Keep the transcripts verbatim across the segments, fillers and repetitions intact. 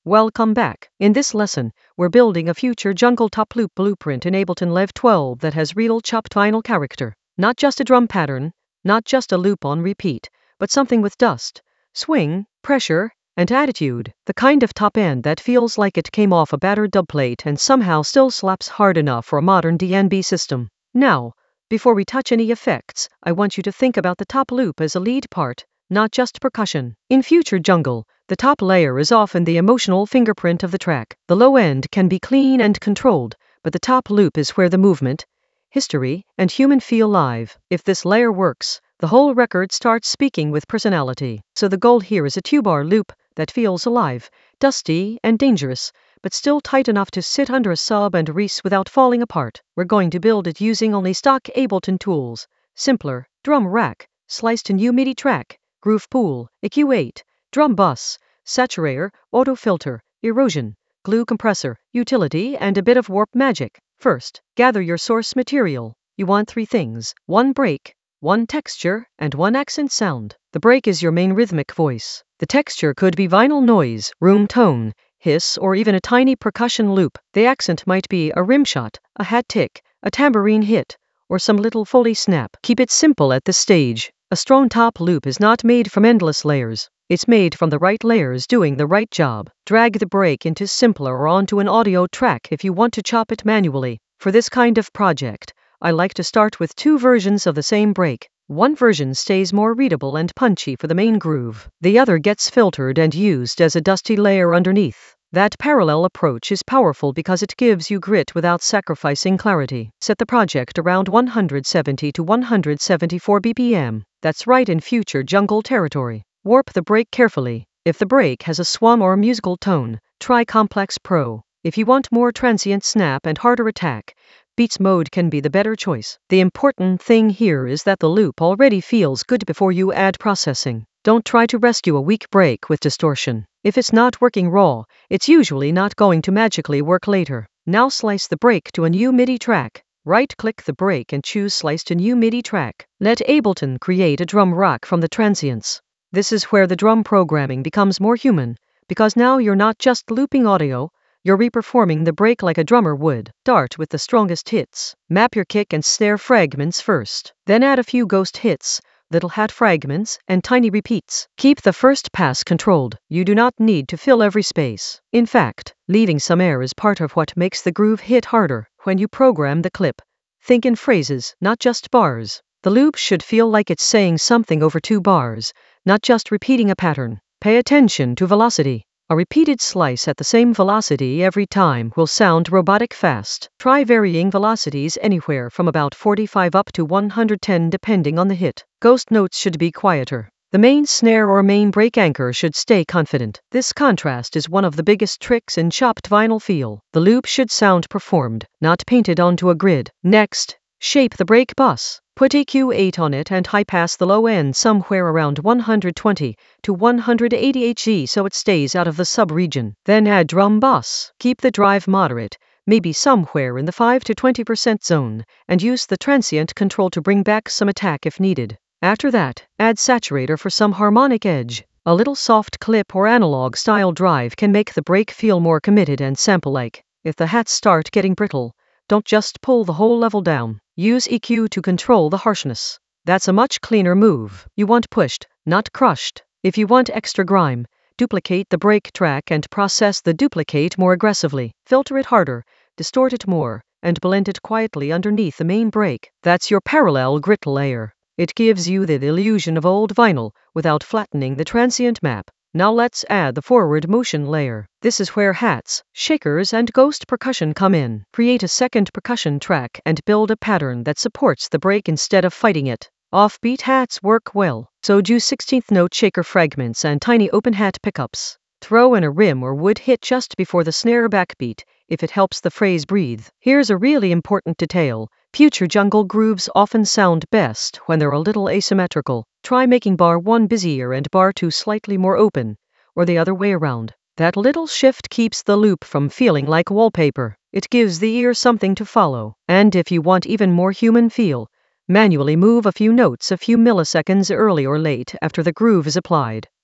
Welcome back. In this lesson, we're building a future jungle top loop blueprint in Ableton Live twelve that has real chopped vinyl character. Not just a drum pattern, not just a loop on repeat, but something with dust, swing, pressure, and attitude. The kind of top end that feels like it came off a battered dubplate and somehow still slaps hard enough for a modern D N B system. Now, before we touch any effects, I want you to think about the top loop as a lead part, not just percussion. In future jungle, the top layer is often the emotional fingerprint of the track. The low end can be clean and controlled, but the top loop is where the movement, history, and human feel live. If this layer works, the whole record starts speaking with personality. So the goal here is a two-bar loop that feels alive, dusty, and dangerous, but still tight enough to sit under a sub and reese without falling apart. We're going to build it using only stock Ableton tools. Simpler, drum rack, sliced in U MIDI track, groove pool, E Q eight, drum bus, saturator, auto filter, erosion, glue compressor, utility, and a bit of warp magic. First, gather your source material. You want three things: one break, one texture, and one accent sound. The break is your main rhythmic voice. The texture could be vinyl noise, room tone, hiss, or even a tiny percussion loop. The accent might be a rim shot, a hat tick, a tambourine hit, or some little Foley snap. Keep it simple at this stage. A strong top loop is not made from endless layers. It's made from the right layers doing the right job. Drag the break into simpler or onto an audio track if you want to chop it manually. For this kind of project, I like to start with two versions of the same break. One version stays more readable and punchy for the main groove. The other gets filtered and used as a dusty layer underneath. That parallel approach is powerful because it gives you grit without sacrificing clarity. Set the project around one hundred seventy to one hundred seventy-four B P M. That's right in future jungle territory. Warp the break carefully. If the break has a swung or musical tone, try Complex Pro. If you want more transient snap and harder attack, Beats mode can be the better choice. The important thing here is that the loop already feels good before you add processing. Don't try to rescue a weak break with distortion. If it's not working raw, it's usually not going to magically work later. Now slice the break to a new MIDI track. Right-click the break and choose Slice to New MIDI track. Let Ableton create a drum rack from the transients. This is where the drum programming becomes more human, because now you're not just looping audio, you're reperforming the break like a drummer would. Start with the strongest hits. Map your kick and snare fragments first. Then add a few ghost hits, little hat fragments, and tiny repeats. Keep the first pass controlled. You do not need to fill every space. In fact, leaving some air is part of what makes the groove hit harder. When you program the clip, think in phrases, not just bars. The loop should feel like it's saying something over two bars, not just repeating a pattern. Pay attention to velocity. A repeated slice at the same velocity every time will sound robotic fast. Try varying velocities anywhere from about forty-five up to one hundred ten depending on the hit. Ghost notes should be quieter. The main snare or main break anchor should stay confident. This contrast is one of the biggest tricks in chopped vinyl feel. The loop should sound performed, not painted onto a grid. Next, shape the break bus. Put E Q eight on it and high-pass the low end somewhere around one hundred twenty to one hundred eighty hertz so it stays out of the sub-region. Then add drum bus. Keep the drive moderate, maybe somewhere in the five to twenty percent zone, and use the transient control to bring back some attack if needed. After that, add saturator for some harmonic edge. A little soft clip or analog-style drive can make the break feel more committed and sample-like. If the hats start getting brittle, don't just pull the whole level down. Use E Q to control the harshness. That's a much cleaner move. You want pushed, not crushed. If you want extra grime, duplicate the break track and process the duplicate more aggressively. Filter it harder, distort it more, and blend it quietly underneath the main break. That's your parallel grit layer. It gives you the illusion of old vinyl without flattening the transient map. Now let's add the forward motion layer. This is where hats, shakers, and ghost percussion come in. Create a second percussion track and build a pattern that supports the break instead of fighting it. Offbeat hats work well, so do sixteenth note shaker fragments and tiny open hat pickups. Throw in a rim or wood hit just before the snare backbeat, if it helps the phrase breathe. Here's a really important detail. Future jungle grooves often sound best when they're a little asymmetrical. Try making bar one busier and bar two slightly more open, or the other way around. That little shift keeps the loop from feeling like wallpaper. It gives the ear something to follow. And if you want even more human feel, manually move a few notes a few milliseconds early or late after the groove is applied.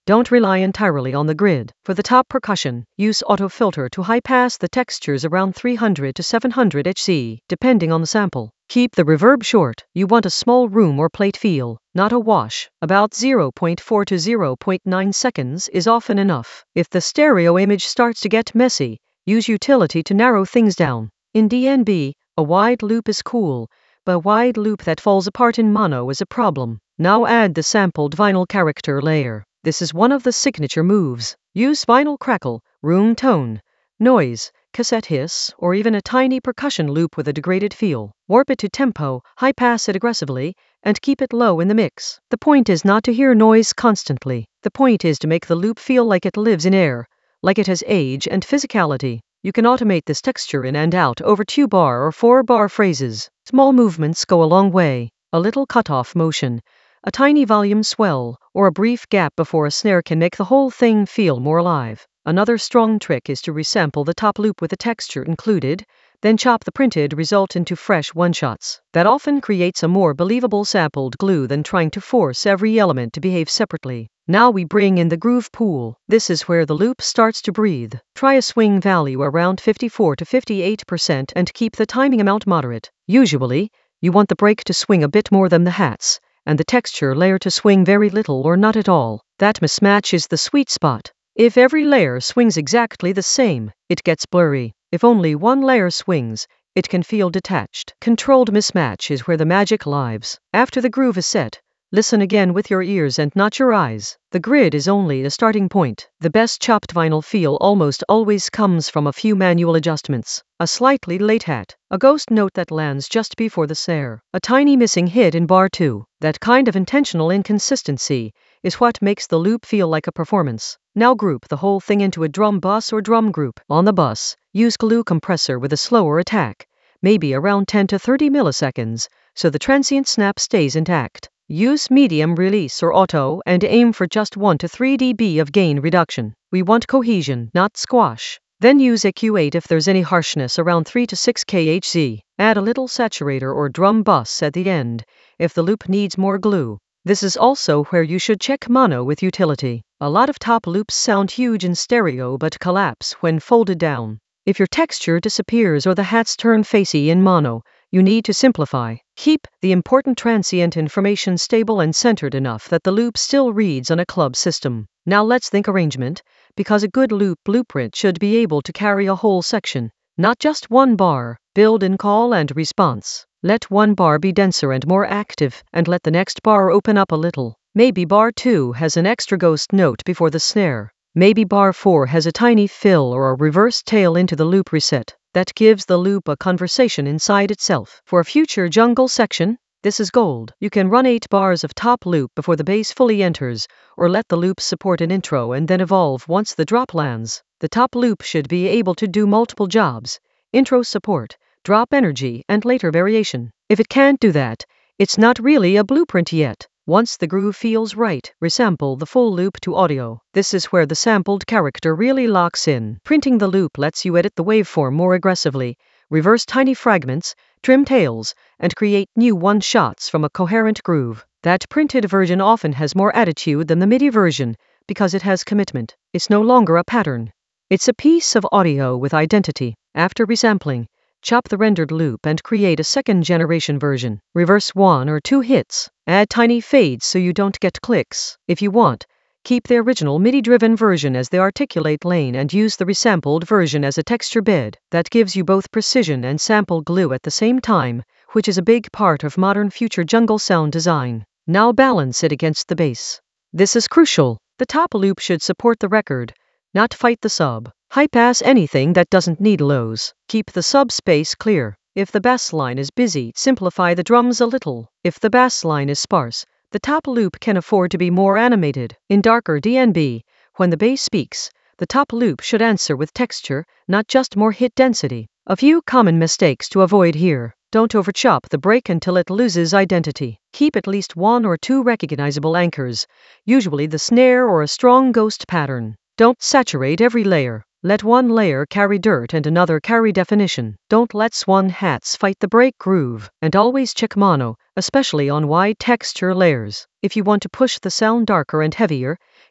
Don't rely entirely on the grid. For the top percussion, use auto filter to high pass the textures around three hundred to seven hundred hertz, depending on the sample. Keep the reverb short. You want a small room or plate feel, not a wash. About zero point four to zero point nine seconds is often enough. If the stereo image starts to get messy, use utility to narrow things down. In D N B, a wide loop is cool, but a wide loop that falls apart in mono is a problem. Now add the sampled vinyl character layer. This is one of the signature moves. Use vinyl crackle, room tone, noise, cassette hiss, or even a tiny percussion loop with a degraded feel. Warp it to tempo, high pass it aggressively, and keep it low in the mix. The point is not to hear noise constantly. The point is to make the loop feel like it lives in air, like it has age and physicality. You can automate this texture in and out over two bar or four bar phrases. Small movements go a long way. A little cutoff motion, a tiny volume swell, or a brief gap before a snare can make the whole thing feel more alive. Another strong trick is to resample the top loop with the texture included, then chop the printed result into fresh one-shots. That often creates a more believable sampled glue than trying to force every element to behave separately. Now we bring in the groove pool. This is where the loop starts to breathe. Try a swing value around fifty-four to fifty-eight percent and keep the timing amount moderate. Usually, you want the break to swing a bit more than the hats, and the texture layer to swing very little or not at all. That mismatch is the sweet spot. If every layer swings exactly the same, it gets blurry. If only one layer swings, it can feel detached. Controlled mismatch is where the magic lives. After the groove is set, listen again with your ears and not your eyes. The grid is only a starting point. The best chopped vinyl feel almost always comes from a few manual adjustments. A slightly late hat, a ghost note that lands just before the snare, a tiny missing hit in bar two. That kind of intentional inconsistency is what makes the loop feel like a performance. Now group the whole thing into a drum bus or drum group. On the bus, use glue compressor with a slower attack, maybe around ten to thirty milliseconds, so the transient snap stays intact. Use medium release or auto and aim for just one to three decibels of gain reduction. We want cohesion, not squash. Then use E Q eight if there's any harshness around three to six kilohertz. Add a little saturator or drum bus at the end if the loop needs more glue. This is also where you should check mono with utility. A lot of top loops sound huge in stereo but collapse when folded down. If your texture disappears or the hats turn facey in mono, you need to simplify. Keep the important transient information stable and centered enough that the loop still reads on a club system. Now let's think arrangement, because a good loop blueprint should be able to carry a whole section, not just one bar. Build in call and response. Let one bar be denser and more active, and let the next bar open up a little. Maybe bar two has an extra ghost note before the snare. Maybe bar four has a tiny fill or a reverse tail into the loop reset. That gives the loop a conversation inside itself. For a future jungle section, this is gold. You can run eight bars of top loop before the bass fully enters, or let the loop support an intro and then evolve once the drop lands. The top loop should be able to do multiple jobs: intro support, drop energy, and later variation. If it can't do that, it's not really a blueprint yet. Once the groove feels right, resample the full loop to audio. This is where the sampled character really locks in. Printing the loop lets you edit the waveform more aggressively, reverse tiny fragments, trim tails, and create new one-shots from a coherent groove. That printed version often has more attitude than the MIDI version because it has commitment. It's no longer a pattern. It's a piece of audio with identity. After resampling, chop the rendered loop and create a second-generation version. Reverse one or two hits. Add tiny fades so you don't get clicks. If you want, keep the original MIDI-driven version as the articulate lane and use the resampled version as a texture bed. That gives you both precision and sample glue at the same time, which is a big part of modern future jungle sound design. Now balance it against the bass. This is crucial. The top loop should support the record, not fight the sub. High pass anything that doesn't need lows. Keep the sub space clear. If the bass line is busy, simplify the drums a little. If the bass line is sparse, the top loop can afford to be more animated. In darker D N B, when the bass speaks, the top loop should answer with texture, not just more hit density. A few common mistakes to avoid here. Don't overchop the break until it loses identity. Keep at least one or two recognizable anchors, usually the snare or a strong ghost pattern. Don't saturate every layer. Let one layer carry dirt and another carry definition. Don't let swan hats fight the break groove. And always check mono, especially on wide texture layers. If you want to push the sound darker and heavier,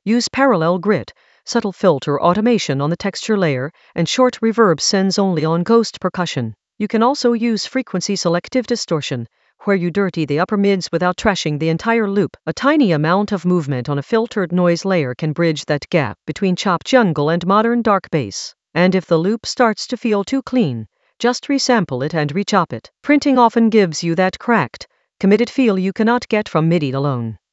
Use parallel grit, subtle filter automation on the texture layer, and short reverb sends only on ghost percussion. You can also use frequency selective distortion, where you dirty the upper mids without trashing the entire loop. A tiny amount of movement on a filtered noise layer can bridge that gap between chopped jungle and modern dark bass. And if the loop starts to feel too clean, just resample it and rechop it. Printing often gives you that cracked, committed feel you cannot get from MIDI alone.